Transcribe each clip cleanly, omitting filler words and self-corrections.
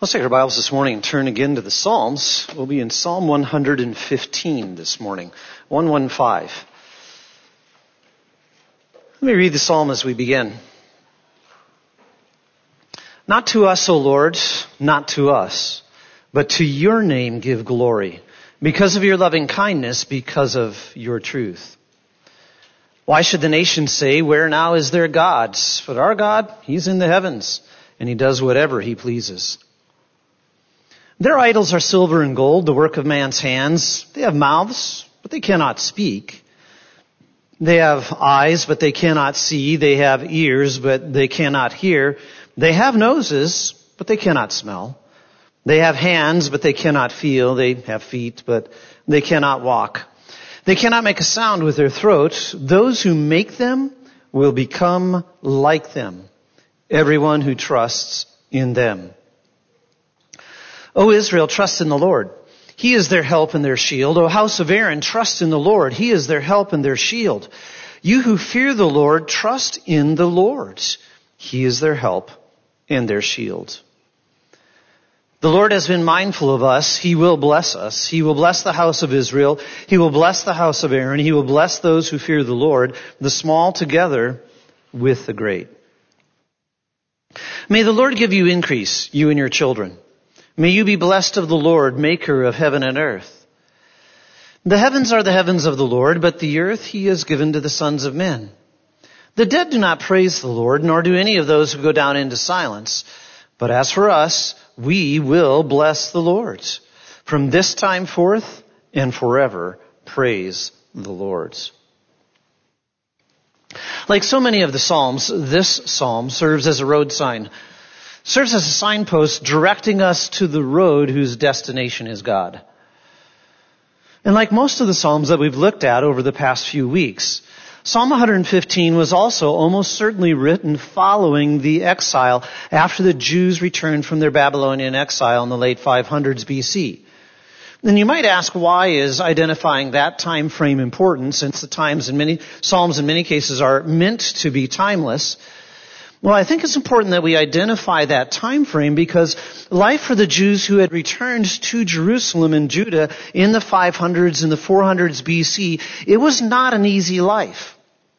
Let's take our Bibles this morning and turn again to the Psalms. We'll be in Psalm 115 this morning, 115. Let me read the psalm as we begin. Not to us, O Lord, not to us, but to your name give glory, because of your loving kindness, because of your truth. Why should the nations say, where now is their God? But our God, he's in the heavens, and he does whatever he pleases. Their idols are silver and gold, the work of man's hands. They have mouths, but they cannot speak. They have eyes, but they cannot see. They have ears, but they cannot hear. They have noses, but they cannot smell. They have hands, but they cannot feel. They have feet, but they cannot walk. They cannot make a sound with their throat. Those who make them will become like them, everyone who trusts in them. O Israel, trust in the Lord. He is their help and their shield. O house of Aaron, trust in the Lord. He is their help and their shield. You who fear the Lord, trust in the Lord. He is their help and their shield. The Lord has been mindful of us. He will bless us. He will bless the house of Israel. He will bless the house of Aaron. He will bless those who fear the Lord, the small together with the great. May the Lord give you increase, you and your children. May you be blessed of the Lord, maker of heaven and earth. The heavens are the heavens of the Lord, but the earth he has given to the sons of men. The dead do not praise the Lord, nor do any of those who go down into silence. But as for us, we will bless the Lord. From this time forth and forever, praise the Lord. Like so many of the Psalms, this psalm serves as a road sign. Serves as a signpost directing us to the road whose destination is God. And like most of the Psalms that we've looked at over the past few weeks, Psalm 115 was also almost certainly written following the exile after the Jews returned from their Babylonian exile in the late 500s BC. And you might ask, why is identifying that time frame important, since the Psalms in many cases are meant to be timeless? Well, I think it's important that we identify that time frame because life for the Jews who had returned to Jerusalem and Judah in the 500s and the 400s BC, it was not an easy life.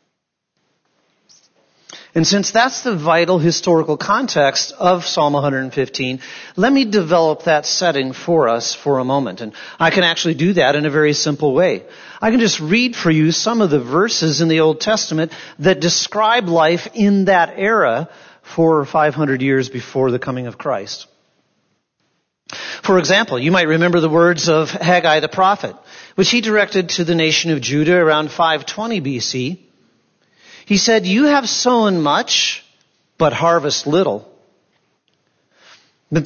And since that's the vital historical context of Psalm 115, let me develop that setting for us for a moment. And I can actually do that in a very simple way. I can just read for you some of the verses in the Old Testament that describe life in that era 400 or 500 years before the coming of Christ. For example, you might remember the words of Haggai the prophet, which he directed to the nation of Judah around 520 BC. He said, you have sown much, but harvest little. But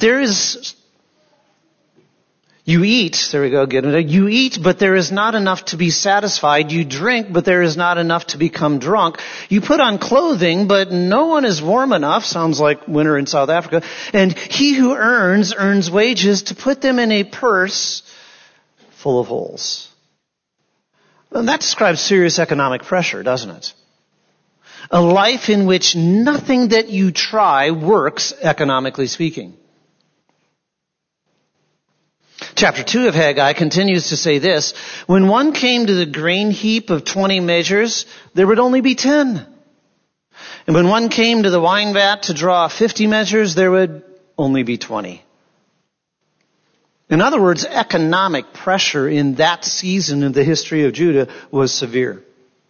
you eat, you eat, but there is not enough to be satisfied. You drink, but there is not enough to become drunk. You put on clothing, but no one is warm enough. Sounds like winter in South Africa. And he who earns wages to put them in a purse full of holes. And that describes serious economic pressure, doesn't it? A life in which nothing that you try works, economically speaking. Chapter 2 of Haggai continues to say this, when one came to the grain heap of 20 measures, there would only be 10. And when one came to the wine vat to draw 50 measures, there would only be 20. In other words, economic pressure in that season of the history of Judah was severe.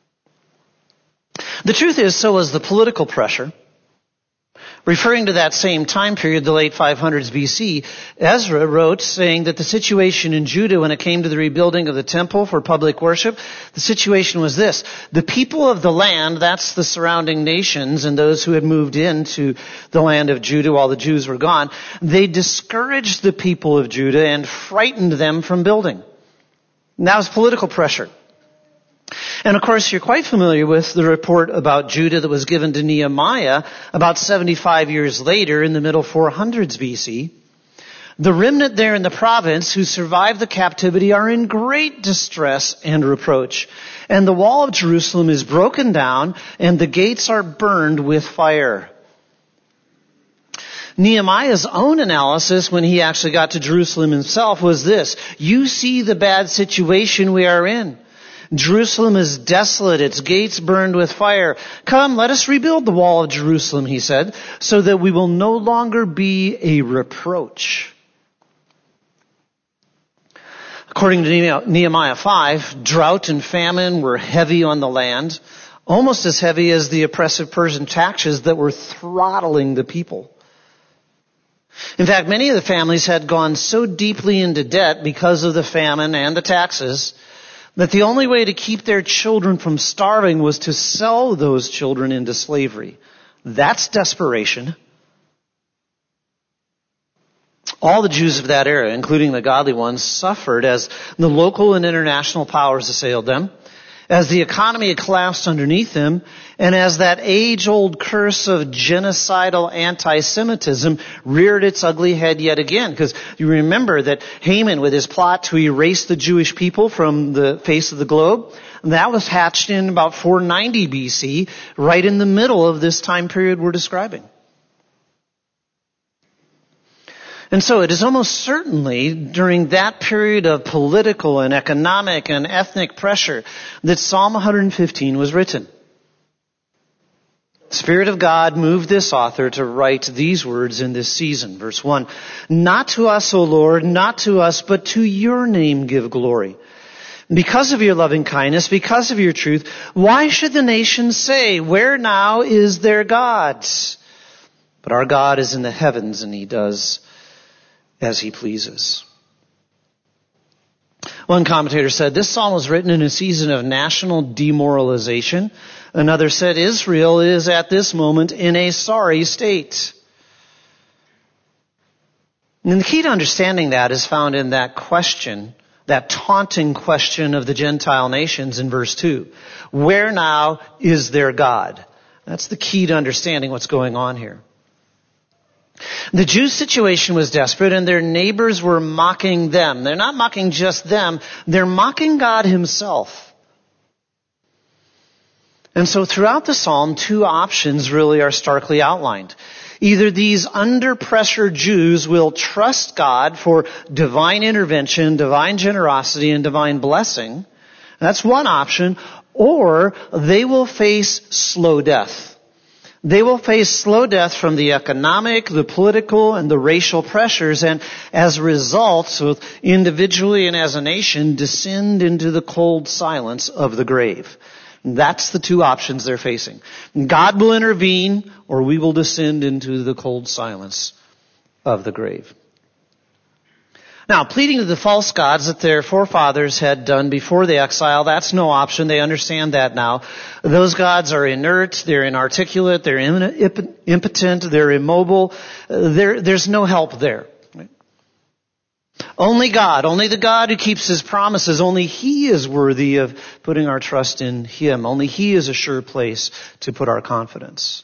The truth is, so was the political pressure. Referring to that same time period, the late 500s BC, Ezra wrote saying that the situation in Judah when it came to the rebuilding of the temple for public worship, the situation was this. The people of the land, that's the surrounding nations and those who had moved into the land of Judah while the Jews were gone, they discouraged the people of Judah and frightened them from building. And that was political pressure. And of course, you're quite familiar with the report about Judah that was given to Nehemiah about 75 years later in the middle 400s BC. The remnant there in the province who survived the captivity are in great distress and reproach. And the wall of Jerusalem is broken down and the gates are burned with fire. Nehemiah's own analysis when he actually got to Jerusalem himself was this: you see the bad situation we are in. Jerusalem is desolate, its gates burned with fire. Come, let us rebuild the wall of Jerusalem, he said, so that we will no longer be a reproach. According to Nehemiah 5, drought and famine were heavy on the land, almost as heavy as the oppressive Persian taxes that were throttling the people. In fact, many of the families had gone so deeply into debt because of the famine and the taxes that the only way to keep their children from starving was to sell those children into slavery. That's desperation. All the Jews of that era, including the godly ones, suffered as the local and international powers assailed them, as the economy had collapsed underneath them, and as that age-old curse of genocidal anti-Semitism reared its ugly head yet again. Because you remember that Haman, with his plot to erase the Jewish people from the face of the globe, that was hatched in about 490 BC, right in the middle of this time period we're describing. And so it is almost certainly during that period of political and economic and ethnic pressure that Psalm 115 was written. The Spirit of God moved this author to write these words in this season. Verse 1, not to us, O Lord, not to us, but to your name give glory. Because of your loving kindness, because of your truth, why should the nations say, where now is their God? But our God is in the heavens, and he does as he pleases. One commentator said, this psalm was written in a season of national demoralization. Another said, Israel is at this moment in a sorry state. And the key to understanding that is found in that question, that taunting question of the Gentile nations in verse 2. Where now is their God? That's the key to understanding what's going on here. The Jews' situation was desperate, and their neighbors were mocking them. They're not mocking just them, they're mocking God himself. And so throughout the psalm, two options really are starkly outlined. Either these under pressure Jews will trust God for divine intervention, divine generosity, and divine blessing. That's one option. Or they will face slow death. They will face slow death from the economic, the political, and the racial pressures, and as a result, both individually and as a nation, descend into the cold silence of the grave. That's the two options they're facing. God will intervene, or we will descend into the cold silence of the grave. Now, pleading to the false gods that their forefathers had done before the exile, that's no option. They understand that now. Those gods are inert, they're inarticulate, they're impotent, they're immobile. There's no help there. Only God, only the God who keeps his promises, only he is worthy of putting our trust in him. Only he is a sure place to put our confidence.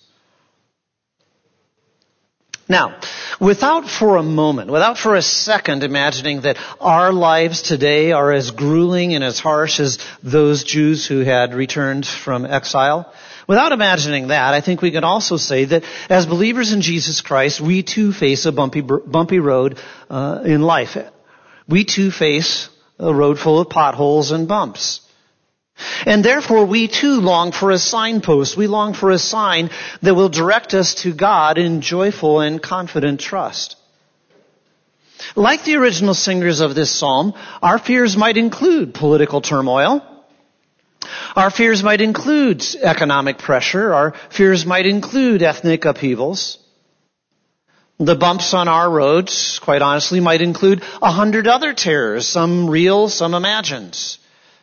Now, without for a second imagining that our lives today are as grueling and as harsh as those Jews who had returned from exile, without imagining that, I think we can also say that as believers in Jesus Christ, we too face a bumpy road in life. We too face a road full of potholes and bumps. And therefore, we too long for a signpost. We long for a sign that will direct us to God in joyful and confident trust. Like the original singers of this psalm, our fears might include political turmoil. Our fears might include economic pressure. Our fears might include ethnic upheavals. The bumps on our roads, quite honestly, might include 100 other terrors, some real, some imagined.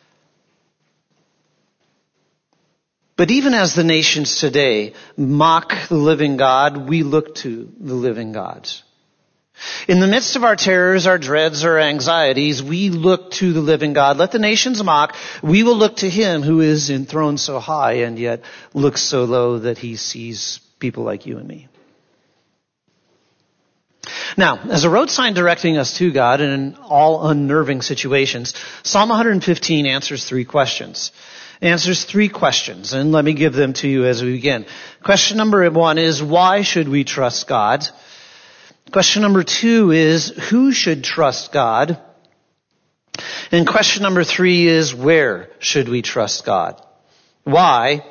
But even as the nations today mock the living God, we look to the living God. In the midst of our terrors, our dreads, our anxieties, we look to the living God. Let the nations mock. We will look to him who is enthroned so high and yet looks so low that he sees people like you and me. Now, as a road sign directing us to God in all unnerving situations, Psalm 115 answers three questions. And let me give them to you as we begin. Question number 1 is, why should we trust God? Question number 2 is, who should trust God? And question number 3 is, where should we trust God? Why,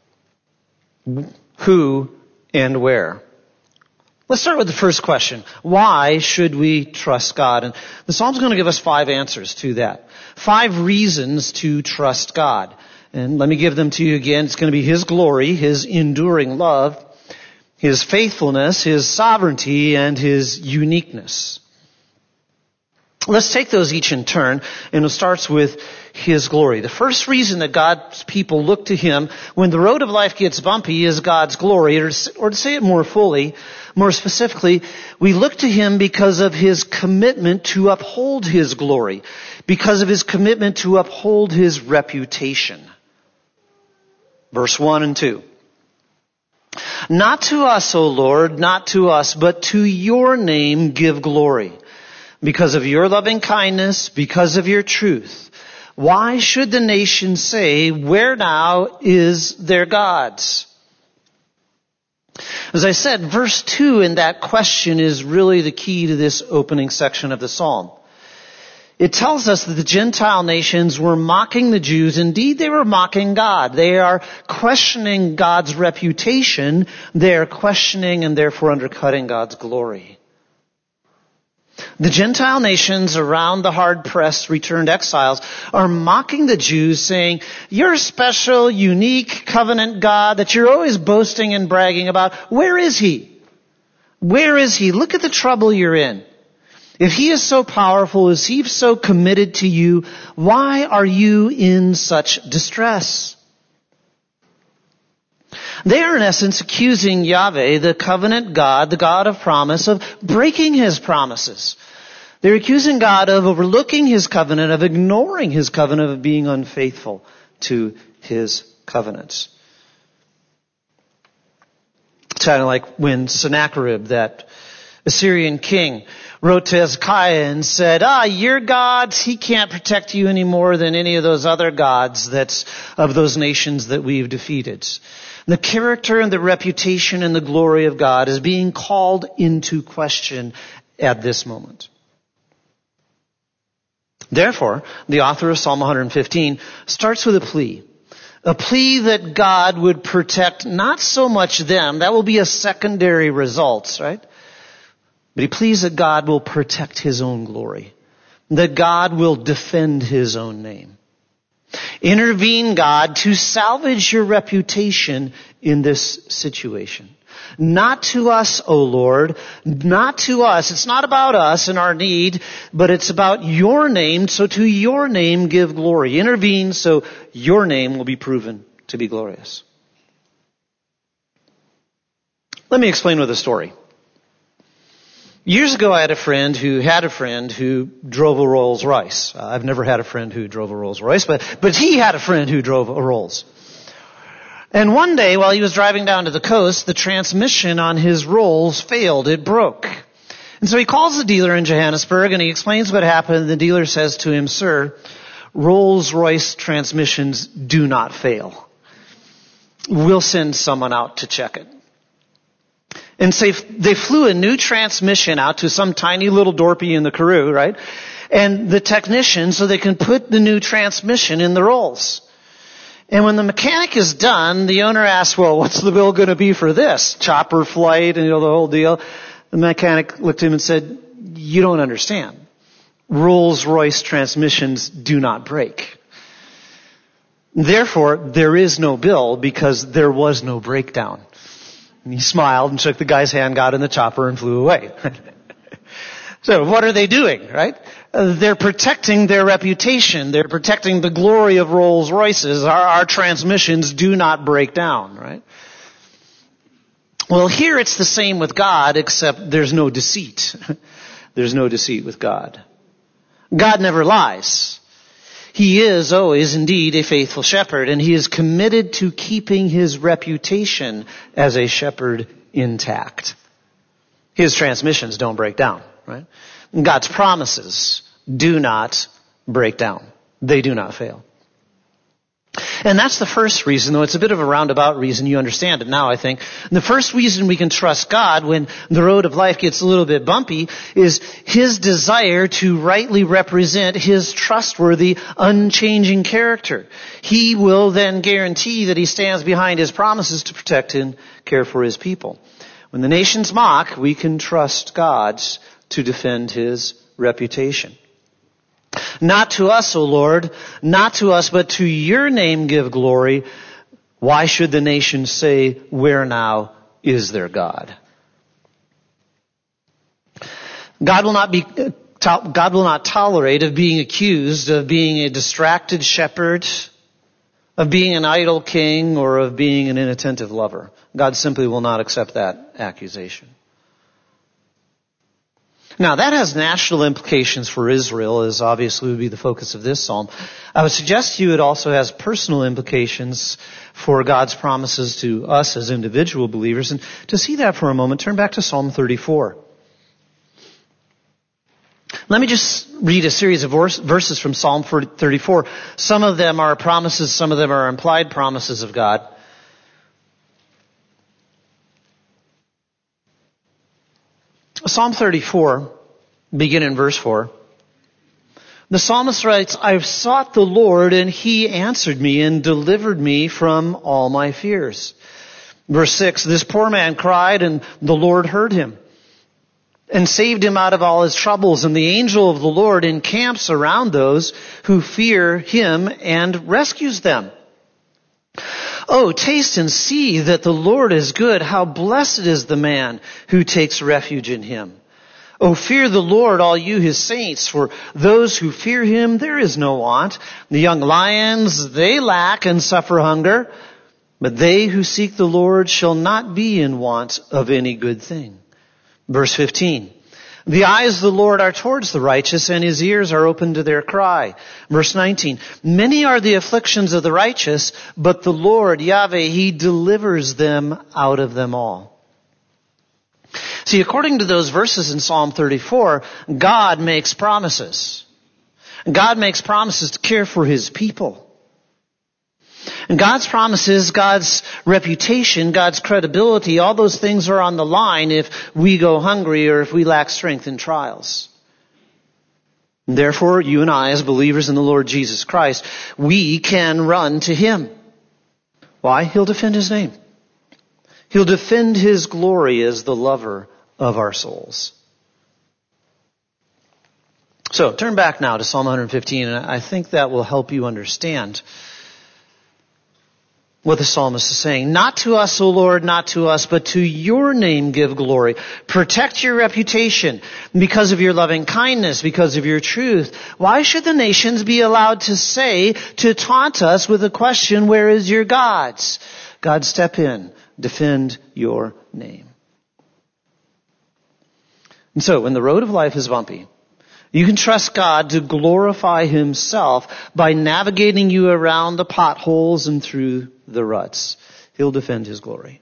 who, and where? Let's start with the first question. Why should we trust God? And the Psalm's going to give us 5 answers to that. 5 reasons to trust God. And let me give them to you again. It's going to be His glory, His enduring love, His faithfulness, His sovereignty, and His uniqueness. Let's take those each in turn, and it starts with His glory. The first reason that God's people look to Him when the road of life gets bumpy is God's glory. Or to say it more fully, more specifically, we look to Him because of His commitment to uphold His glory, because of His commitment to uphold His reputation. Verse 1 and 2. Not to us, O Lord, not to us, but to your name give glory. Because of your loving kindness, because of your truth. Why should the nations say, where now is their gods? As I said, verse 2 in that question is really the key to this opening section of the Psalm. It tells us that the Gentile nations were mocking the Jews. Indeed, they were mocking God. They are questioning God's reputation. They are questioning and therefore undercutting God's glory. The Gentile nations around the hard-pressed returned exiles are mocking the Jews, saying, you're a special, unique covenant God that you're always boasting and bragging about. Where is He? Where is He? Look at the trouble you're in. If He is so powerful, is He so committed to you, why are you in such distress? They are in essence accusing Yahweh, the covenant God, the God of promise, of breaking His promises. They're accusing God of overlooking His covenant, of ignoring His covenant, of being unfaithful to His covenants. It's kind of like when Sennacherib, that Assyrian king, wrote to Hezekiah and said, your gods, he can't protect you any more than any of those other gods that's of those nations that we've defeated. The character and the reputation and the glory of God is being called into question at this moment. Therefore, the author of Psalm 115 starts with a plea that God would protect not so much them, that will be a secondary result, right? But he pleads that God will protect His own glory, that God will defend His own name. Intervene, God, to salvage your reputation in this situation. Not to us, O Lord, not to us. It's not about us and our need, but it's about your name, so to your name give glory. Intervene so your name will be proven to be glorious. Let me explain with a story. Years ago, I had a friend who drove a Rolls Royce. I've never had a friend who drove a Rolls Royce, but he had a friend who drove a Rolls. And one day, while he was driving down to the coast, the transmission on his Rolls failed. It broke. And so he calls the dealer in Johannesburg and he explains what happened. The dealer says to him, sir, Rolls Royce transmissions do not fail. We'll send someone out to check it. And so they flew a new transmission out to some tiny little dorpy in the Karoo, right? And the technician, so they can put the new transmission in the Rolls. And when the mechanic is done, the owner asks, well, what's the bill going to be for this? Chopper flight and the whole deal. The mechanic looked at him and said, you don't understand. Rolls-Royce transmissions do not break. Therefore, there is no bill because there was no breakdown. And he smiled and shook the guy's hand, got in the chopper, and flew away. So what are they doing, right? They're protecting their reputation. They're protecting the glory of Rolls-Royces. Our transmissions do not break down, right? Well, here it's the same with God, except there's no deceit. There's no deceit with God. God never lies. He is always indeed a faithful shepherd, and He is committed to keeping His reputation as a shepherd intact. His transmissions don't break down, right? God's promises do not break down. They do not fail. And that's the first reason, though it's a bit of a roundabout reason. You understand it now, I think. The first reason we can trust God when the road of life gets a little bit bumpy is His desire to rightly represent His trustworthy, unchanging character. He will then guarantee that He stands behind His promises to protect and care for His people. When the nations mock, we can trust God to defend His reputation. Not to us, O Lord, not to us, but to your name give glory. Why should the nations say, where now is their God? God will not tolerate of being accused of being a distracted shepherd, of being an idle king, or of being an inattentive lover. God simply will not accept that accusation. Now, that has national implications for Israel, as obviously would be the focus of this psalm. I would suggest to you it also has personal implications for God's promises to us as individual believers. And to see that for a moment, turn back to Psalm 34. Let me just read a series of verses from Psalm 34. Some of them are promises, some of them are implied promises of God. Psalm 34, begin in verse 4. The psalmist writes, I've sought the Lord, and He answered me and delivered me from all my fears. Verse 6, this poor man cried, and the Lord heard him and saved him out of all his troubles. And the angel of the Lord encamps around those who fear Him and rescues them. Oh, taste and see that the Lord is good. How blessed is the man who takes refuge in Him. Oh, fear the Lord, all you His saints, for those who fear Him, there is no want. The young lions, they lack and suffer hunger, but they who seek the Lord shall not be in want of any good thing. Verse 15. The eyes of the Lord are towards the righteous, and His ears are open to their cry. Verse 19. Many are the afflictions of the righteous, but the Lord, Yahweh, He delivers them out of them all. See, according to those verses in Psalm 34, God makes promises. God makes promises to care for His people. And God's promises, God's reputation, God's credibility, all those things are on the line if we go hungry or if we lack strength in trials. And therefore, you and I, as believers in the Lord Jesus Christ, we can run to Him. Why? He'll defend His name. He'll defend His glory as the lover of our souls. So, turn back now to Psalm 115, and I think that will help you understand what the psalmist is saying. Not to us, O Lord, not to us, but to your name give glory. Protect your reputation because of your loving kindness, because of your truth. Why should the nations be allowed to taunt us with the question, where is your God? God, step in, defend your name. And so, when the road of life is bumpy, you can trust God to glorify Himself by navigating you around the potholes and through the ruts. He'll defend His glory.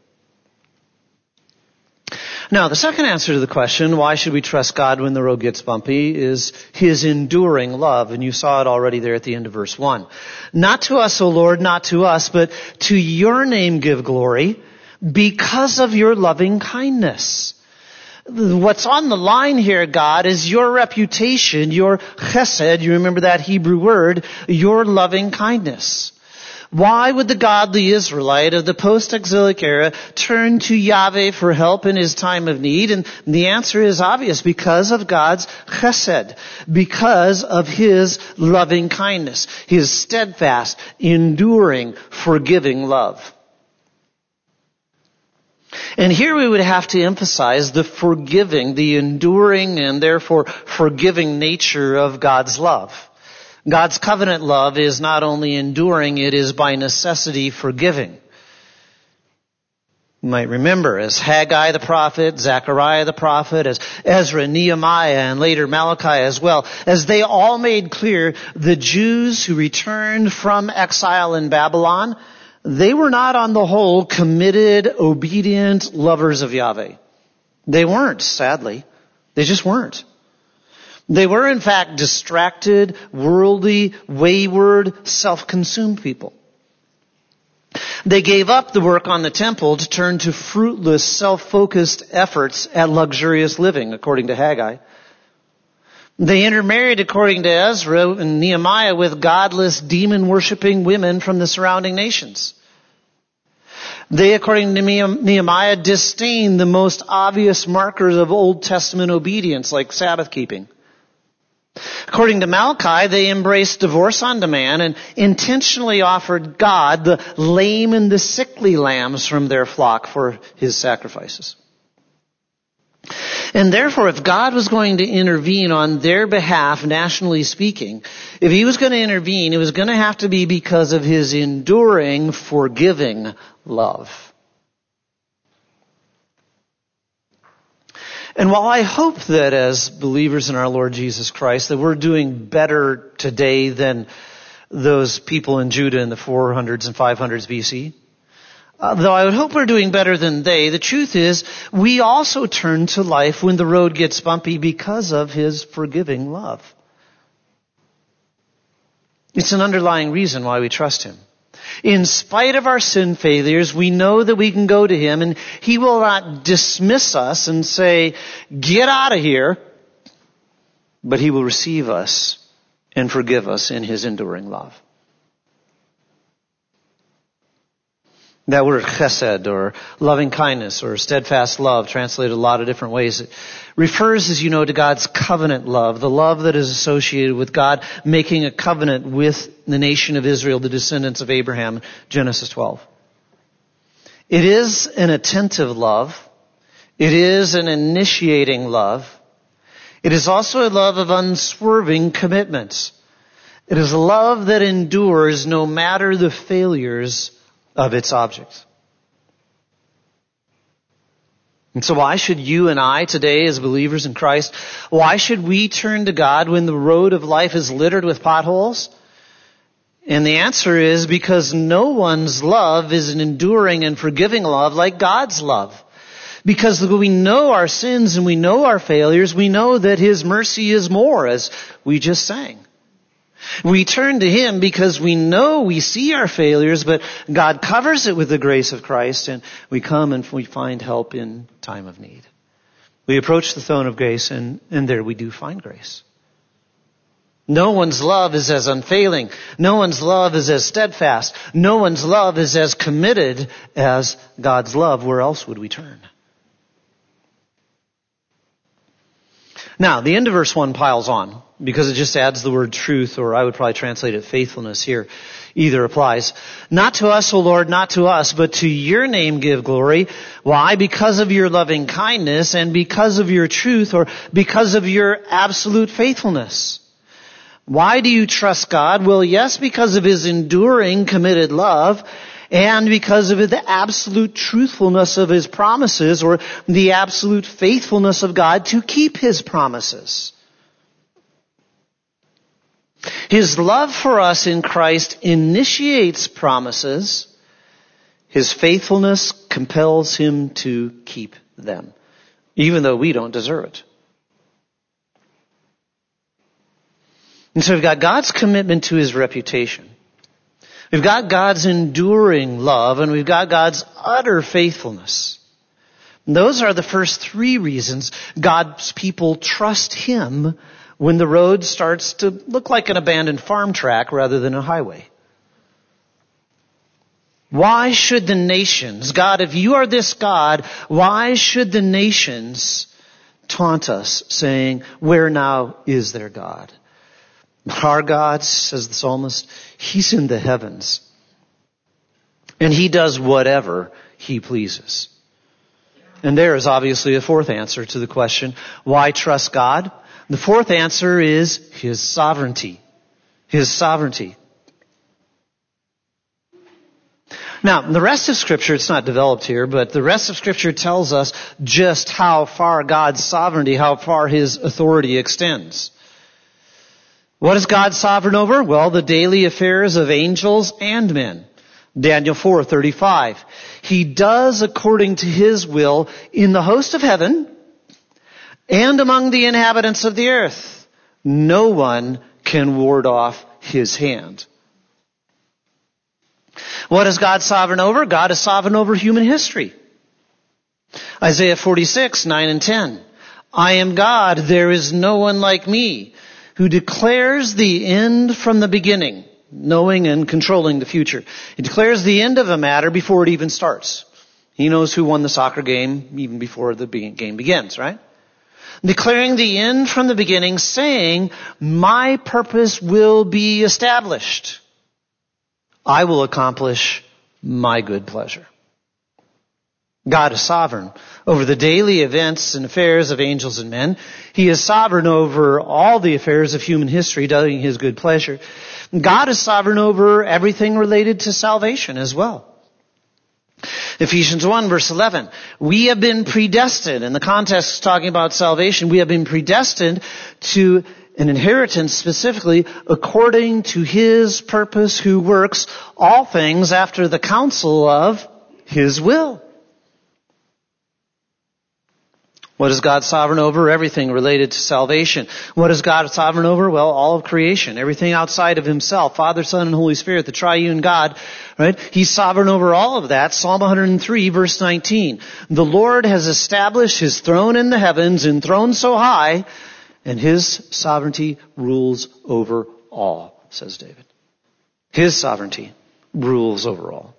Now, the second answer to the question, why should we trust God when the road gets bumpy, is His enduring love. And you saw it already there at the end of verse 1. Not to us, O Lord, not to us, but to your name give glory because of your loving kindness. What's on the line here, God, is your reputation, your chesed, you remember that Hebrew word, your loving kindness. Why would the godly Israelite of the post-exilic era turn to Yahweh for help in his time of need? And the answer is obvious, because of God's chesed, because of His loving kindness, His steadfast, enduring, forgiving love. And here we would have to emphasize the forgiving, the enduring, and therefore forgiving nature of God's love. God's covenant love is not only enduring, it is by necessity forgiving. You might remember, as Haggai the prophet, Zechariah the prophet, as Ezra, Nehemiah, and later Malachi as well, as they all made clear, the Jews who returned from exile in Babylon, they were not on the whole committed, obedient lovers of Yahweh. They weren't, sadly. They just weren't. They were, in fact, distracted, worldly, wayward, self-consumed people. They gave up the work on the temple to turn to fruitless, self-focused efforts at luxurious living, according to Haggai. They intermarried, according to Ezra and Nehemiah, with godless, demon-worshipping women from the surrounding nations. They, according to Nehemiah, disdained the most obvious markers of Old Testament obedience, like Sabbath keeping. According to Malachi, they embraced divorce on demand and intentionally offered God the lame and the sickly lambs from their flock for his sacrifices. And therefore, if God was going to intervene on their behalf, nationally speaking, if he was going to intervene, it was going to have to be because of his enduring, forgiving love. And while I hope that as believers in our Lord Jesus Christ, that we're doing better today than those people in Judah in the 400s and 500s BC, though I would hope we're doing better than they, the truth is we also turn to life when the road gets bumpy because of his forgiving love. It's an underlying reason why we trust him. In spite of our sin failures, we know that we can go to him and he will not dismiss us and say, get out of here, but he will receive us and forgive us in his enduring love. That word chesed, or loving kindness, or steadfast love, translated a lot of different ways. It refers, as you know, to God's covenant love, the love that is associated with God making a covenant with the nation of Israel, the descendants of Abraham, Genesis 12. It is an attentive love. It is an initiating love. It is also a love of unswerving commitments. It is a love that endures no matter the failures of its objects. And so why should you and I today as believers in Christ, why should we turn to God when the road of life is littered with potholes? And the answer is because no one's love is an enduring and forgiving love like God's love. Because we know our sins and we know our failures, we know that his mercy is more, as we just sang. We turn to him because we know we see our failures, but God covers it with the grace of Christ, and we come and we find help in time of need. We approach the throne of grace, and there we do find grace. No one's love is as unfailing. No one's love is as steadfast. No one's love is as committed as God's love. Where else would we turn? Now, the end of verse 1 piles on, because it just adds the word truth, or I would probably translate it faithfulness here. Either applies. Not to us, O Lord, not to us, but to your name give glory. Why? Because of your loving kindness and because of your truth, or because of your absolute faithfulness. Why do you trust God? Well, yes, because of his enduring, committed love, and because of the absolute truthfulness of his promises, or the absolute faithfulness of God to keep his promises. His love for us in Christ initiates promises. His faithfulness compels him to keep them, even though we don't deserve it. And so we've got God's commitment to his reputation. We've got God's enduring love, and we've got God's utter faithfulness. And those are the first three reasons God's people trust him when the road starts to look like an abandoned farm track rather than a highway. Why should the nations, God, if you are this God, why should the nations taunt us, saying, where now is their God? Our God, says the psalmist, he's in the heavens. And he does whatever he pleases. And there is obviously a fourth answer to the question, why trust God? The fourth answer is his sovereignty. His sovereignty. Now, the rest of Scripture, it's not developed here, but the rest of Scripture tells us just how far God's sovereignty, how far his authority extends. What is God sovereign over? Well, the daily affairs of angels and men. Daniel 4:35. He does according to his will in the host of heaven and among the inhabitants of the earth. No one can ward off his hand. What is God sovereign over? God is sovereign over human history. Isaiah 46, 9 and 10. I am God, there is no one like me, who declares the end from the beginning, knowing and controlling the future. He declares the end of a matter before it even starts. He knows who won the soccer game even before the game begins, right? Declaring the end from the beginning, saying, my purpose will be established. I will accomplish my good pleasure. God is sovereign over the daily events and affairs of angels and men. He is sovereign over all the affairs of human history, doing His good pleasure. God is sovereign over everything related to salvation as well. Ephesians 1 verse 11. We have been predestined, in the context talking about salvation, we have been predestined to an inheritance specifically according to His purpose, who works all things after the counsel of His will. What is God sovereign over? Everything related to salvation. What is God sovereign over? Well, all of creation. Everything outside of Himself. Father, Son, and Holy Spirit, the triune God, right? He's sovereign over all of that. Psalm 103 verse 19. The Lord has established His throne in the heavens, enthroned so high, and His sovereignty rules over all, says David. His sovereignty rules over all.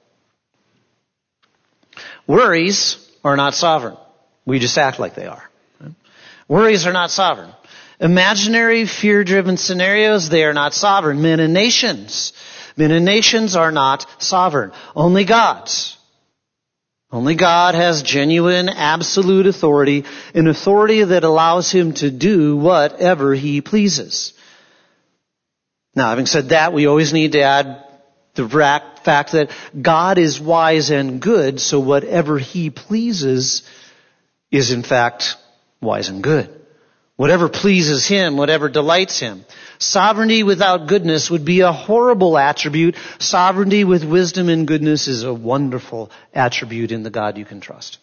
Worries are not sovereign. We just act like they are. Worries are not sovereign. Imaginary, fear-driven scenarios, they are not sovereign. Men and nations are not sovereign. Only God's. Only God has genuine, absolute authority, an authority that allows Him to do whatever He pleases. Now, having said that, we always need to add the fact that God is wise and good, so whatever He pleases is in fact wise and good. Whatever pleases Him, whatever delights Him. Sovereignty without goodness would be a horrible attribute. Sovereignty with wisdom and goodness is a wonderful attribute in the God you can trust.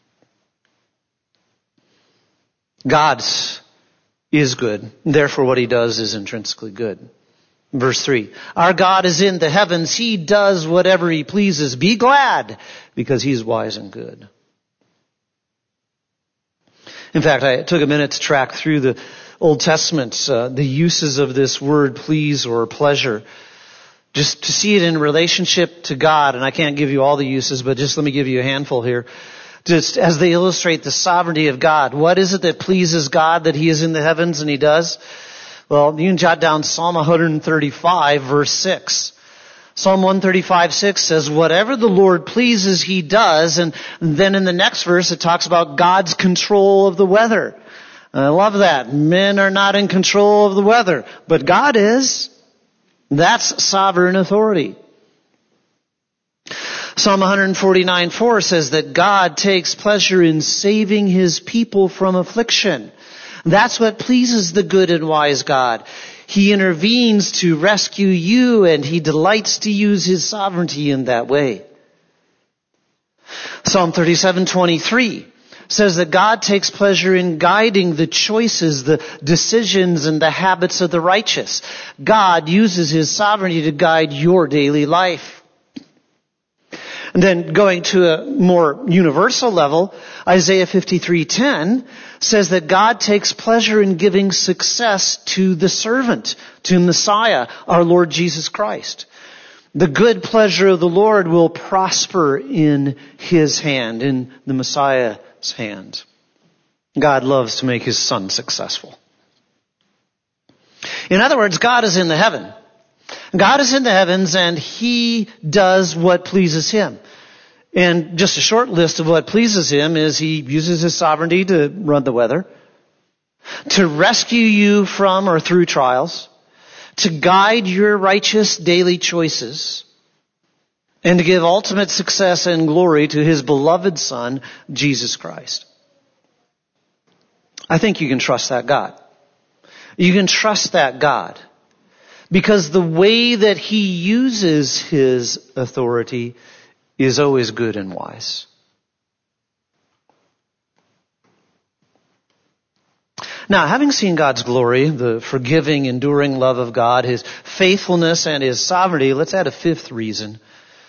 God is good. Therefore, what He does is intrinsically good. Verse 3. Our God is in the heavens. He does whatever He pleases. Be glad, because He is wise and good. In fact, I took a minute to track through the Old Testament, the uses of this word please or pleasure, just to see it in relationship to God. And I can't give you all the uses, but just let me give you a handful here. Just as they illustrate the sovereignty of God. What is it that pleases God that He is in the heavens and He does? Well, you can jot down Psalm 135, verse 6. Psalm 135:6 says, whatever the Lord pleases, He does. And then in the next verse, it talks about God's control of the weather. And I love that. Men are not in control of the weather, but God is. That's sovereign authority. Psalm 149:4 says that God takes pleasure in saving His people from affliction. That's what pleases the good and wise God. He intervenes to rescue you, and He delights to use His sovereignty in that way. Psalm 37:23 says that God takes pleasure in guiding the choices, the decisions, and the habits of the righteous. God uses His sovereignty to guide your daily life. And then going to a more universal level, Isaiah 53:10 says that God takes pleasure in giving success to the servant, to Messiah, our Lord Jesus Christ. The good pleasure of the Lord will prosper in His hand, in the Messiah's hand. God loves to make His Son successful. In other words, God is in the heaven. God is in the heavens, and He does what pleases Him. And just a short list of what pleases Him is He uses His sovereignty to run the weather, to rescue you from or through trials, to guide your righteous daily choices, and to give ultimate success and glory to His beloved Son, Jesus Christ. I think you can trust that God. You can trust that God. Because the way that He uses His authority is always good and wise. Now, having seen God's glory, the forgiving, enduring love of God, His faithfulness and His sovereignty, let's add a fifth reason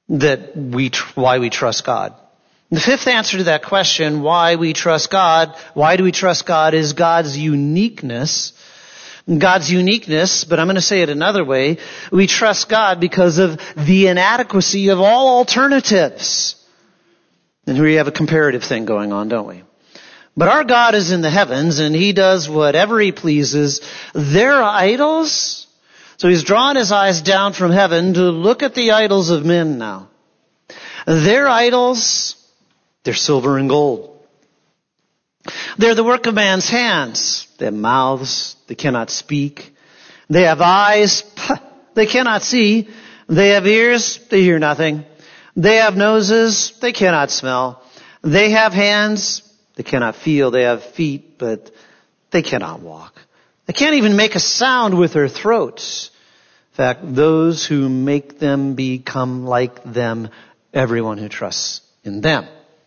why we trust God. The fifth answer to that question, why do we trust God, is God's uniqueness. God's uniqueness, but I'm going to say it another way. We trust God because of the inadequacy of all alternatives. And here we have a comparative thing going on, don't we? But our God is in the heavens, and He does whatever He pleases. Their idols, so He's drawn His eyes down from heaven to look at the idols of men now. Their idols, they're silver and gold. They're the work of man's hands. They have mouths, they cannot speak. They have eyes, they cannot see. They have ears, they hear nothing. They have noses, they cannot smell. They have hands, they cannot feel. They have feet, but they cannot walk. They can't even make a sound with their throats. In fact, those who make them become like them, everyone who trusts in them.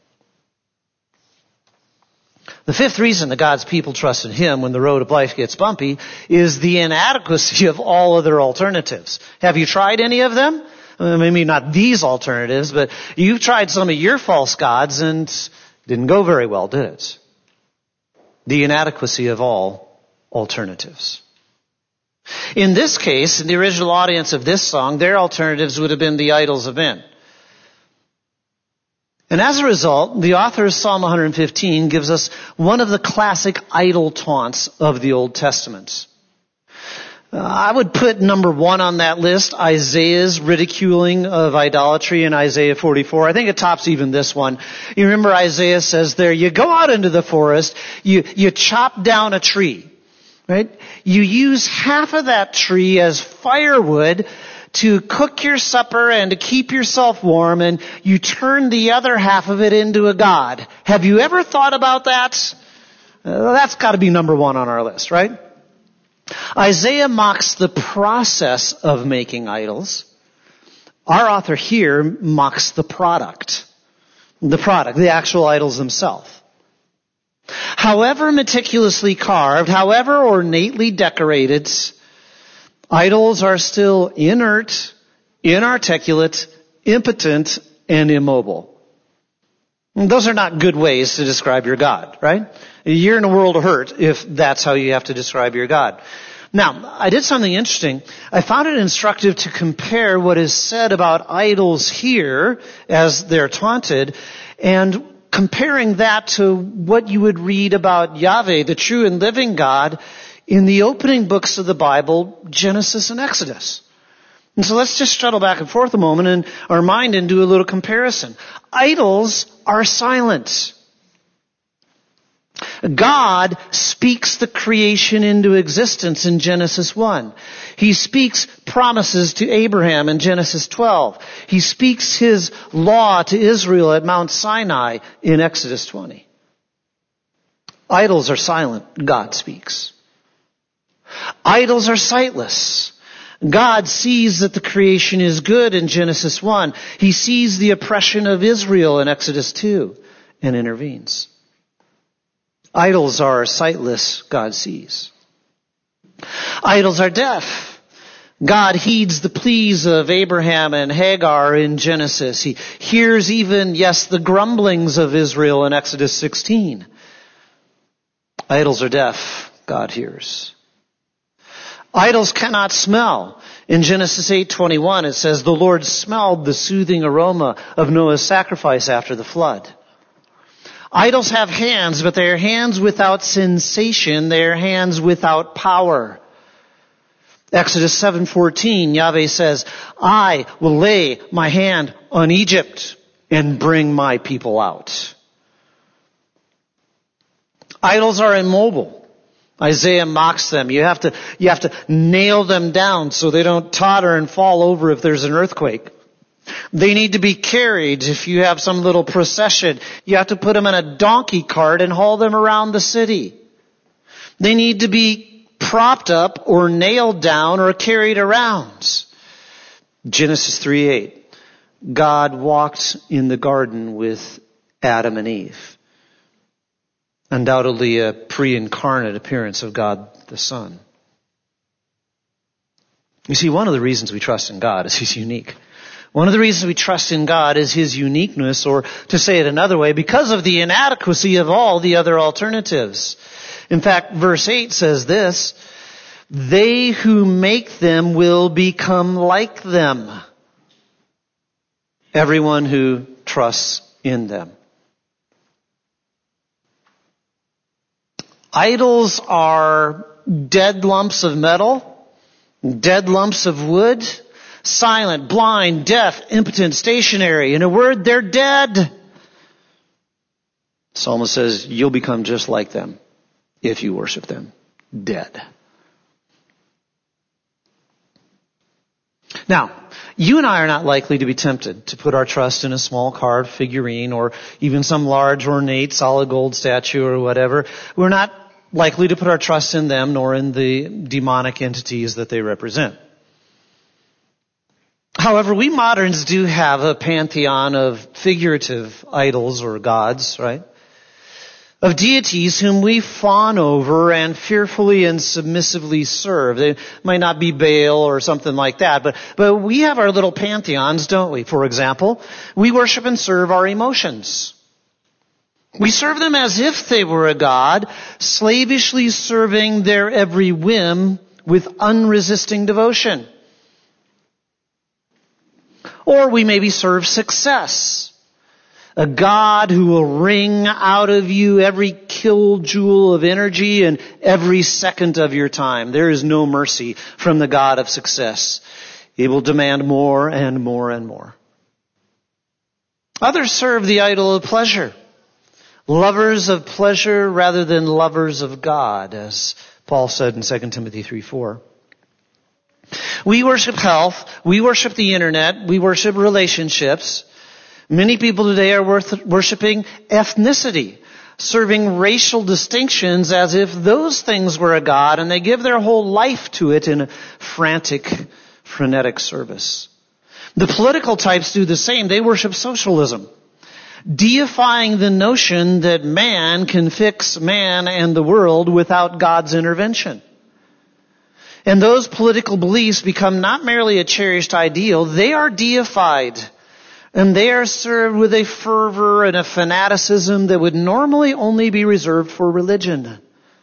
The fifth reason that God's people trust in Him when the road of life gets bumpy is the inadequacy of all other alternatives. Have you tried any of them? Maybe not these alternatives, but you've tried some of your false gods and it didn't go very well, did it? The inadequacy of all alternatives. In this case, in the original audience of this song, their alternatives would have been the idols of men. And as a result, the author of Psalm 115 gives us one of the classic idol taunts of the Old Testament. I would put number one on that list, Isaiah's ridiculing of idolatry in Isaiah 44. I think it tops even this one. You remember Isaiah says there, you go out into the forest, you chop down a tree, right? You use half of that tree as firewood to cook your supper and to keep yourself warm, and you turn the other half of it into a god. Have you ever thought about that? That's got to be number one on our list, right? Isaiah mocks the process of making idols. Our author here mocks the product, the actual idols themselves. However meticulously carved, however ornately decorated, idols are still inert, inarticulate, impotent, and immobile. And those are not good ways to describe your God, right? You're in a world of hurt if that's how you have to describe your God. Now, I did something interesting. I found it instructive to compare what is said about idols here as they're taunted and comparing that to what you would read about Yahweh, the true and living God, in the opening books of the Bible, Genesis and Exodus. And so let's just shuttle back and forth a moment in our mind and do a little comparison. Idols are silent. God speaks the creation into existence in Genesis 1. He speaks promises to Abraham in Genesis 12. He speaks His law to Israel at Mount Sinai in Exodus 20. Idols are silent. God speaks. Idols are sightless. God sees that the creation is good in Genesis 1. He sees the oppression of Israel in Exodus 2 and intervenes. Idols are sightless. God sees. Idols are deaf. God heeds the pleas of Abraham and Hagar in Genesis. He hears even, the grumblings of Israel in Exodus 16. Idols are deaf. God hears. Idols cannot smell. In Genesis 8:21 it says, the Lord smelled the soothing aroma of Noah's sacrifice after the flood. Idols have hands, but they are hands without sensation. They are hands without power. Exodus 7:14, Yahweh says, I will lay my hand on Egypt and bring my people out. Idols are immobile. Isaiah mocks them. You have to nail them down so they don't totter and fall over if there's an earthquake. They need to be carried. If you have some little procession, you have to put them in a donkey cart and haul them around the city. They need to be propped up or nailed down or carried around. Genesis 3:8. God walked in the garden with Adam and Eve. Undoubtedly a pre-incarnate appearance of God the Son. You see, one of the reasons we trust in God is He's unique. One of the reasons we trust in God is His uniqueness, or to say it another way, because of the inadequacy of all the other alternatives. In fact, verse 8 says this, they who make them will become like them. Everyone who trusts in them. Idols are dead lumps of metal, dead lumps of wood, silent, blind, deaf, impotent, stationary. In a word, they're dead. The psalmist says, you'll become just like them if you worship them. Dead. Now, you and I are not likely to be tempted to put our trust in a small carved figurine or even some large, ornate, solid gold statue or whatever. We're not likely to put our trust in them nor in the demonic entities that they represent. However, we moderns do have a pantheon of figurative idols or gods, right? Of deities whom we fawn over and fearfully and submissively serve. They might not be Baal or something like that, but we have our little pantheons, don't we? For example, we worship and serve our emotions. We serve them as if they were a god, slavishly serving their every whim with unresisting devotion. Or we maybe serve success. A God who will wring out of you every kilojoule of energy and every second of your time. There is no mercy from the God of success. He will demand more and more and more. Others serve the idol of pleasure. Lovers of pleasure rather than lovers of God, as Paul said in 2 Timothy 3:4. We worship health. We worship the internet. We worship relationships. Many people today are worshiping ethnicity, serving racial distinctions as if those things were a god, and they give their whole life to it in a frantic, frenetic service. The political types do the same. They worship socialism, deifying the notion that man can fix man and the world without God's intervention. And those political beliefs become not merely a cherished ideal, they are deified. And they are served with a fervor and a fanaticism that would normally only be reserved for religion.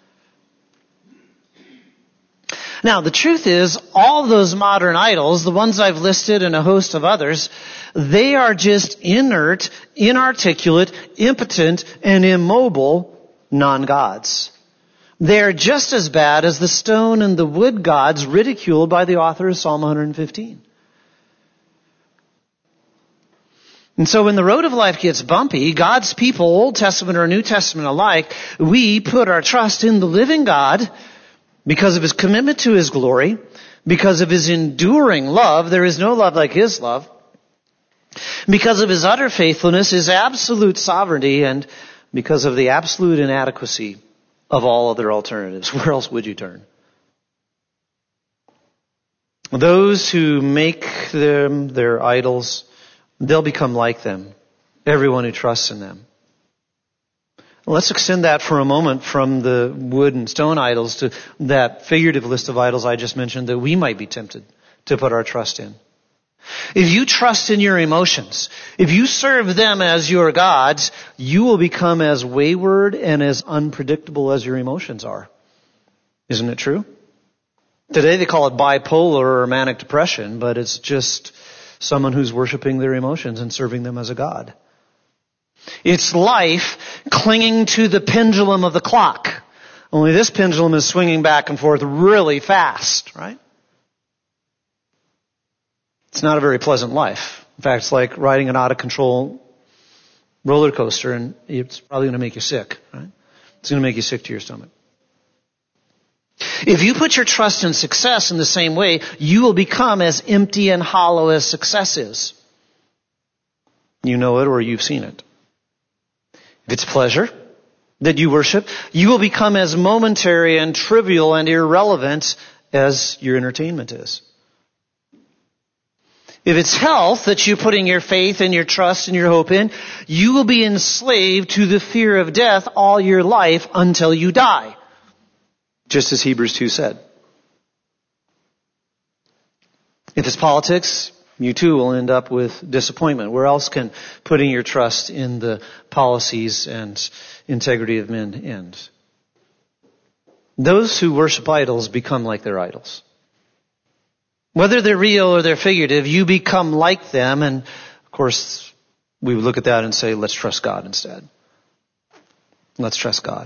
Now, the truth is, all those modern idols, the ones I've listed and a host of others, they are just inert, inarticulate, impotent, and immobile non-gods. They are just as bad as the stone and the wood gods ridiculed by the author of Psalm 115. And so when the road of life gets bumpy, God's people, Old Testament or New Testament alike, we put our trust in the living God because of His commitment to His glory, because of His enduring love. There is no love like His love. Because of His utter faithfulness, His absolute sovereignty, and because of the absolute inadequacy of all other alternatives. Where else would you turn? Those who make them their idols, they'll become like them. Everyone who trusts in them. Let's extend that for a moment from the wood and stone idols to that figurative list of idols I just mentioned that we might be tempted to put our trust in. If you trust in your emotions, if you serve them as your gods, you will become as wayward and as unpredictable as your emotions are. Isn't it true? Today they call it bipolar or manic depression, but it's just someone who's worshiping their emotions and serving them as a god. It's life clinging to the pendulum of the clock. Only this pendulum is swinging back and forth really fast, right? It's not a very pleasant life. In fact, it's like riding an out-of-control roller coaster, and it's probably going to make you sick, right? It's going to make you sick to your stomach. If you put your trust in success in the same way, you will become as empty and hollow as success is. You know it or you've seen it. If it's pleasure that you worship, you will become as momentary and trivial and irrelevant as your entertainment is. If it's health that you're putting your faith and your trust and your hope in, you will be enslaved to the fear of death all your life until you die. Just as Hebrews 2 said. If it's politics, you too will end up with disappointment. Where else can putting your trust in the policies and integrity of men end? Those who worship idols become like their idols. Whether they're real or they're figurative, you become like them. And of course, we would look at that and say, let's trust God instead. Let's trust God.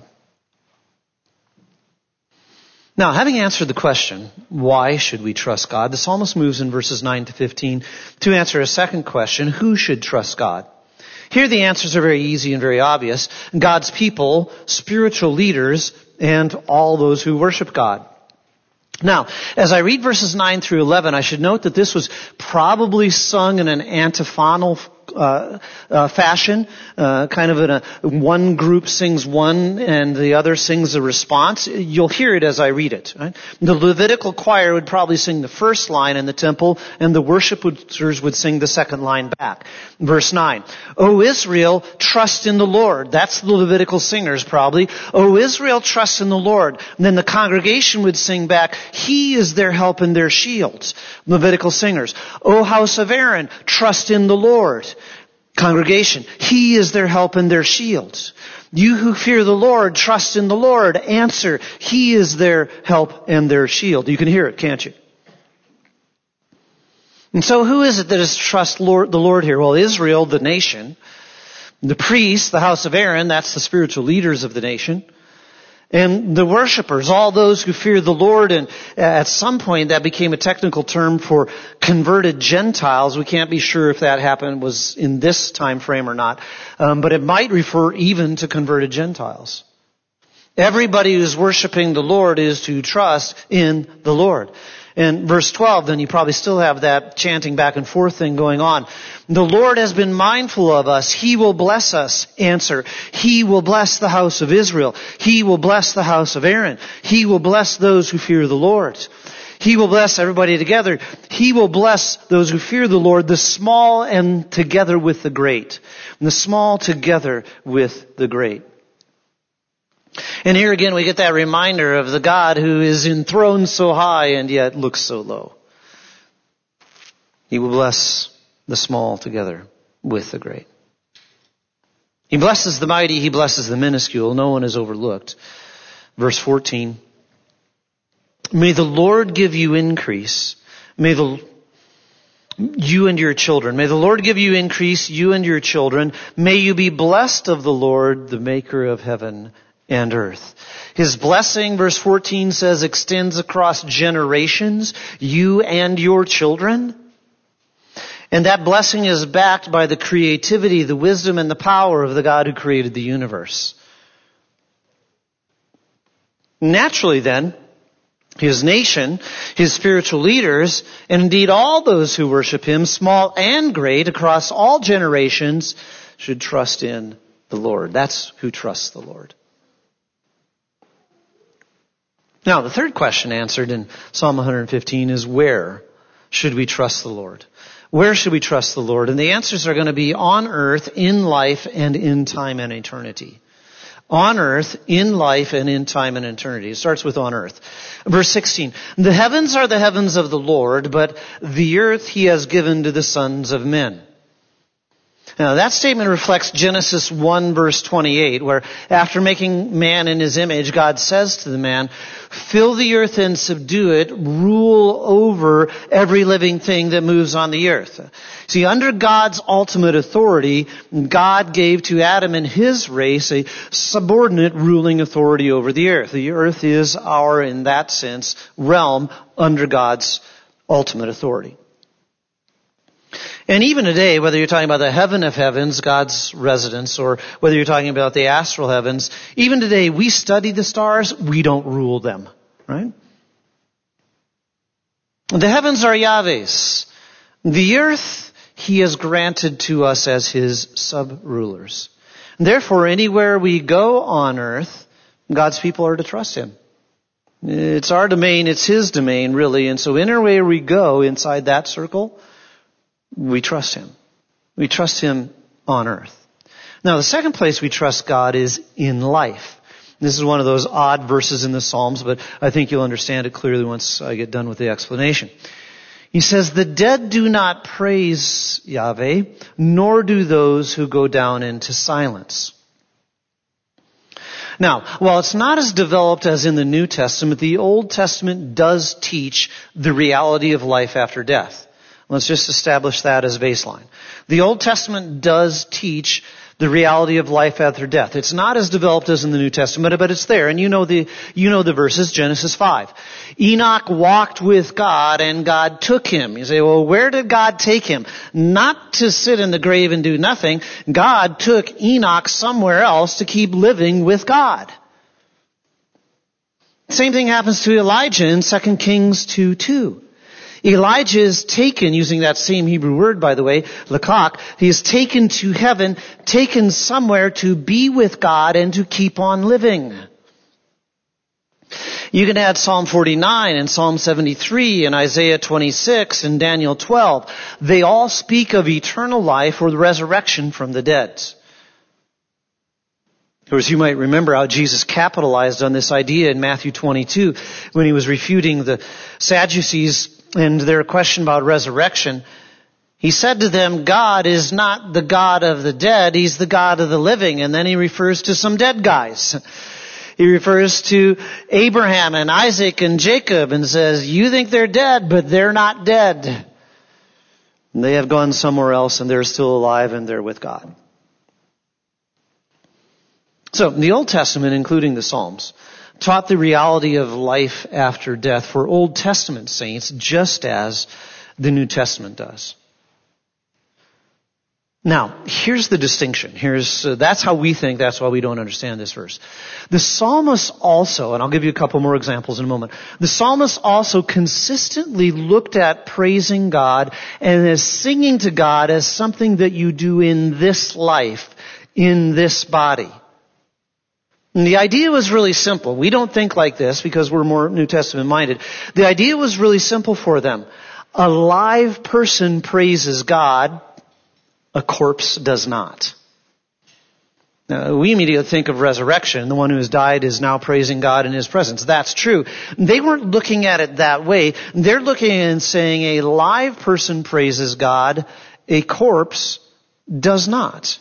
Now, having answered the question, why should we trust God? The psalmist moves in verses 9 to 15 to answer a second question, who should trust God? Here the answers are very easy and very obvious. God's people, spiritual leaders, and all those who worship God. Now, as I read verses 9 through 11, I should note that this was probably sung in an antiphonal fashion, kind of in a one group sings one and the other sings a response. You'll hear it as I read it. Right? The Levitical choir would probably sing the first line in the temple, and the worshipers would sing the second line back. Verse 9, O Israel, trust in the Lord. That's the Levitical singers probably. O Israel, trust in the Lord. And then the congregation would sing back, He is their help and their shields. Levitical singers. O house of Aaron, trust in the Lord. Congregation, He is their help and their shields. You who fear the Lord, trust in the Lord. Answer, He is their help and their shield. You can hear it, can't you? And so who is it that is to trust the Lord here? Well, Israel, the nation. The priests, the house of Aaron, that's the spiritual leaders of the nation. And the worshipers, all those who fear the Lord, and at some point that became a technical term for converted Gentiles. We can't be sure if that happened was in this time frame or not, but it might refer even to converted Gentiles. Everybody who's worshiping the Lord is to trust in the Lord. In verse 12, then you probably still have that chanting back and forth thing going on. The Lord has been mindful of us. He will bless us. Answer. He will bless the house of Israel. He will bless the house of Aaron. He will bless those who fear the Lord. He will bless everybody together. He will bless those who fear the Lord, the small and together with the great. And the small together with the great. And here again we get that reminder of the God who is enthroned so high and yet looks so low. He will bless the small together with the great. He blesses the mighty, He blesses the minuscule. No one is overlooked. Verse 14. May the Lord give you increase. You and your children. May the Lord give you increase, you and your children. May you be blessed of the Lord, the maker of heaven and earth. His blessing, verse 14 says, extends across generations, you and your children. And that blessing is backed by the creativity, the wisdom, and the power of the God who created the universe. Naturally then, His nation, His spiritual leaders, and indeed all those who worship Him, small and great, across all generations, should trust in the Lord. That's who trusts the Lord. Now, the third question answered in Psalm 115 is, where should we trust the Lord? Where should we trust the Lord? And the answers are going to be on earth, in life, and in time and eternity. On earth, in life, and in time and eternity. It starts with on earth. Verse 16. The heavens are the heavens of the Lord, but the earth He has given to the sons of men. Now that statement reflects Genesis 1 verse 28, where after making man in His image, God says to the man, fill the earth and subdue it, rule over every living thing that moves on the earth. See, under God's ultimate authority, God gave to Adam and his race a subordinate ruling authority over the earth. The earth is our, in that sense, realm under God's ultimate authority. And even today, whether you're talking about the heaven of heavens, God's residence, or whether you're talking about the astral heavens, even today we study the stars, we don't rule them, right? The heavens are Yahweh's. The earth He has granted to us as His sub-rulers. Therefore, anywhere we go on earth, God's people are to trust Him. It's our domain, it's His domain, really. And so anywhere we go inside that circle, we trust Him. We trust Him on earth. Now, the second place we trust God is in life. This is one of those odd verses in the Psalms, but I think you'll understand it clearly once I get done with the explanation. He says, the dead do not praise Yahweh, nor do those who go down into silence. Now, while it's not as developed as in the New Testament, the Old Testament does teach the reality of life after death. Let's just establish that as baseline. The Old Testament does teach the reality of life after death. It's not as developed as in the New Testament, but it's there. And you know the verses, Genesis 5. Enoch walked with God and God took him. You say, well, where did God take him? Not to sit in the grave and do nothing. God took Enoch somewhere else to keep living with God. Same thing happens to Elijah in 2 Kings 2:2. Elijah is taken, using that same Hebrew word, by the way, lakak. He is taken to heaven, taken somewhere to be with God and to keep on living. You can add Psalm 49 and Psalm 73 and Isaiah 26 and Daniel 12. They all speak of eternal life or the resurrection from the dead. Of course, you might remember how Jesus capitalized on this idea in Matthew 22 when he was refuting the Sadducees and their question about resurrection. He said to them, God is not the God of the dead, He's the God of the living. And then he refers to some dead guys. He refers to Abraham and Isaac and Jacob and says, you think they're dead, but they're not dead. And they have gone somewhere else and they're still alive and they're with God. So, the Old Testament, including the Psalms, taught the reality of life after death for Old Testament saints just as the New Testament does. Now, here's the distinction. That's how we think, that's why we don't understand this verse. The psalmist also, and I'll give you a couple more examples in a moment, the psalmist also consistently looked at praising God and as singing to God as something that you do in this life, in this body. And the idea was really simple. We don't think like this because we're more New Testament minded. The idea was really simple for them. A live person praises God, a corpse does not. Now, we immediately think of resurrection. The one who has died is now praising God in His presence. That's true. They weren't looking at it that way. They're looking and saying a live person praises God, a corpse does not.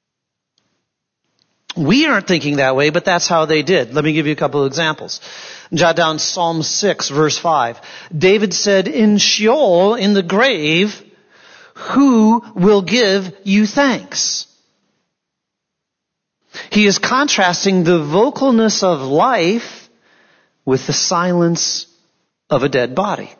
We aren't thinking that way, but that's how they did. Let me give you a couple of examples. Jot down Psalm 6, verse 5. David said, in Sheol, in the grave, who will give you thanks? He is contrasting the vocalness of life with the silence of a dead body.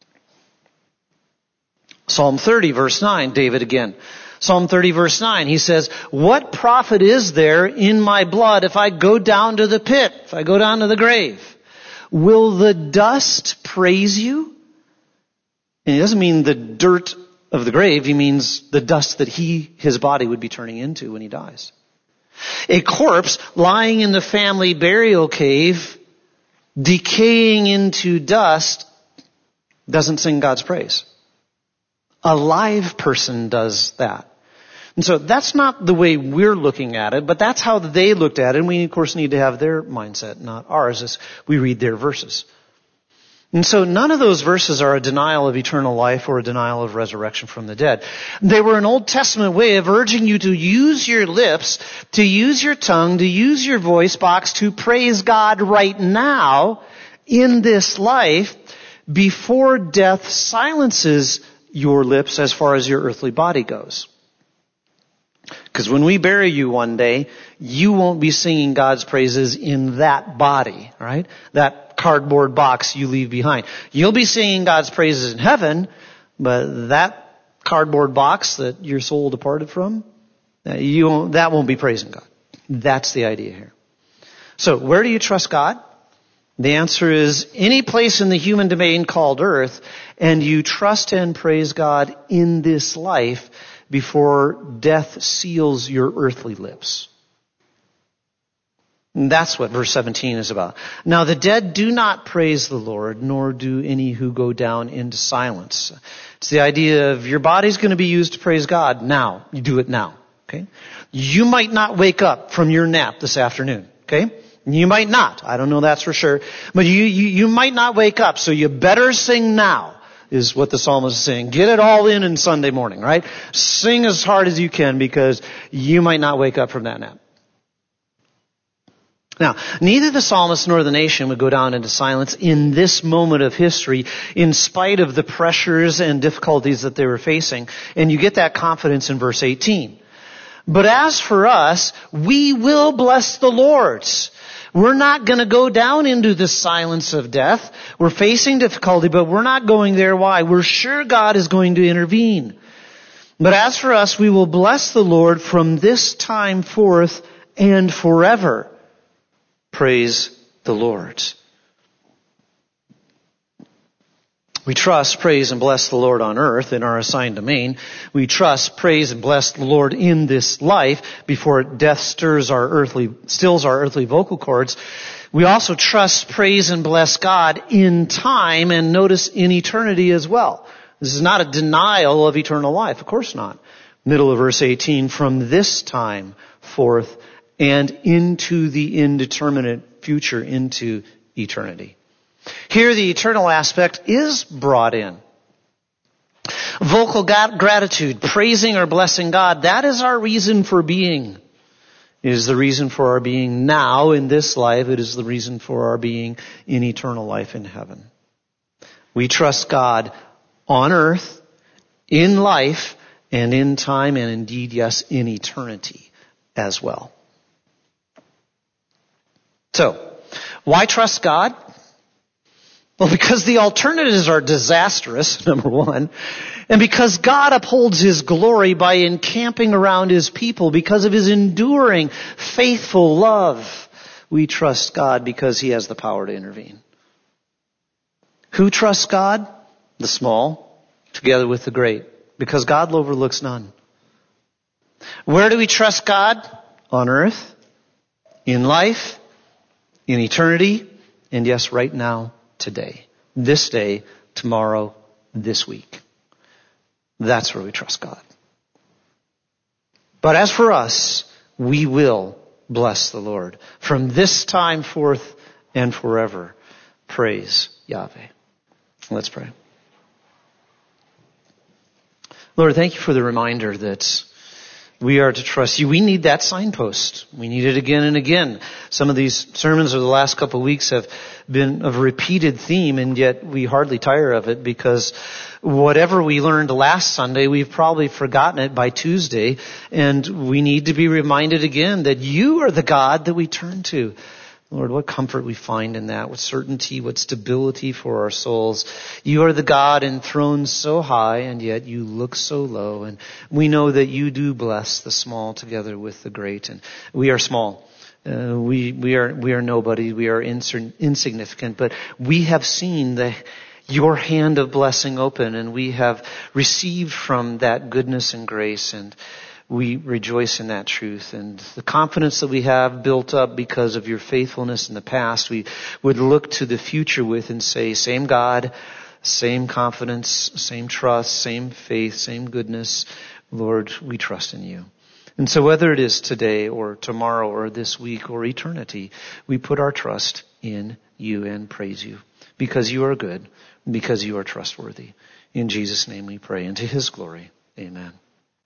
Psalm 30, verse 9, David again. Psalm 30, verse 9, he says, what profit is there in my blood if I go down to the pit, if I go down to the grave? Will the dust praise you? And he doesn't mean the dirt of the grave. He means the dust that his body would be turning into when he dies. A corpse lying in the family burial cave, decaying into dust, doesn't sing God's praise. A live person does that. And so that's not the way we're looking at it, but that's how they looked at it. And we, of course, need to have their mindset, not ours, as we read their verses. And so none of those verses are a denial of eternal life or a denial of resurrection from the dead. They were an Old Testament way of urging you to use your lips, to use your tongue, to use your voice box to praise God right now in this life before death silences your lips as far as your earthly body goes. Because when we bury you one day, you won't be singing God's praises in that body, right? That cardboard box you leave behind. You'll be singing God's praises in heaven, but that cardboard box that your soul departed from, that won't be praising God. That's the idea here. So, where do you trust God? The answer is any place in the human domain called earth, and you trust and praise God in this life before death seals your earthly lips. And that's what verse 17 is about. Now the dead do not praise the Lord, nor do any who go down into silence. It's the idea of your body's going to be used to praise God now. You do it now. Okay? You might not wake up from your nap this afternoon. Okay? You might not. I don't know that's for sure. But you might not wake up, so you better sing now. is what the psalmist is saying. Get it all in Sunday morning, right? Sing as hard as you can because you might not wake up from that nap. Now, neither the psalmist nor the nation would go down into silence in this moment of history in spite of the pressures and difficulties that they were facing. And you get that confidence in verse 18. But as for us, we will bless the Lord. We're not going to go down into the silence of death. We're facing difficulty, but we're not going there. Why? We're sure God is going to intervene. But as for us, we will bless the Lord from this time forth and forever. Praise the Lord. We trust, praise, and bless the Lord on earth in our assigned domain. We trust, praise, and bless the Lord in this life before death stills our earthly vocal cords. We also trust, praise, and bless God in time, and notice in eternity as well. This is not a denial of eternal life. Of course not. Middle of verse 18, from this time forth and into the indeterminate future, into eternity. Here the eternal aspect is brought in. Vocal gratitude, praising or blessing God, that is our reason for being. It is the reason for our being now in this life. It is the reason for our being in eternal life in heaven. We trust God on earth, in life, and in time, and indeed, yes, in eternity as well. So, why trust God? Well, because the alternatives are disastrous, number one, and because God upholds His glory by encamping around His people because of His enduring, faithful love. We trust God because He has the power to intervene. Who trusts God? The small, together with the great, because God overlooks none. Where do we trust God? On earth, in life, in eternity, and yes, right now, today. This day, tomorrow, this week. That's where we trust God. But as for us, we will bless the Lord from this time forth and forever. Praise Yahweh. Let's pray. Lord, thank you for the reminder that we are to trust you. We need that signpost. We need it again and again. Some of these sermons over the last couple of weeks have been of a repeated theme, and yet we hardly tire of it because whatever we learned last Sunday, we've probably forgotten it by Tuesday, and we need to be reminded again that you are the God that we turn to. Lord, what comfort we find in that, what certainty, what stability for our souls. You are the God enthroned so high, and yet you look so low. And we know that you do bless the small together with the great. And we are small. We are nobody. We are insignificant. But we have seen your hand of blessing open, and we have received from that goodness and grace, and we rejoice in that truth. And the confidence that we have built up because of your faithfulness in the past, we would look to the future with and say, same God, same confidence, same trust, same faith, same goodness. Lord, we trust in you. And so whether it is today or tomorrow or this week or eternity, we put our trust in you and praise you because you are good, because you are trustworthy. In Jesus' name we pray, and to His glory. Amen.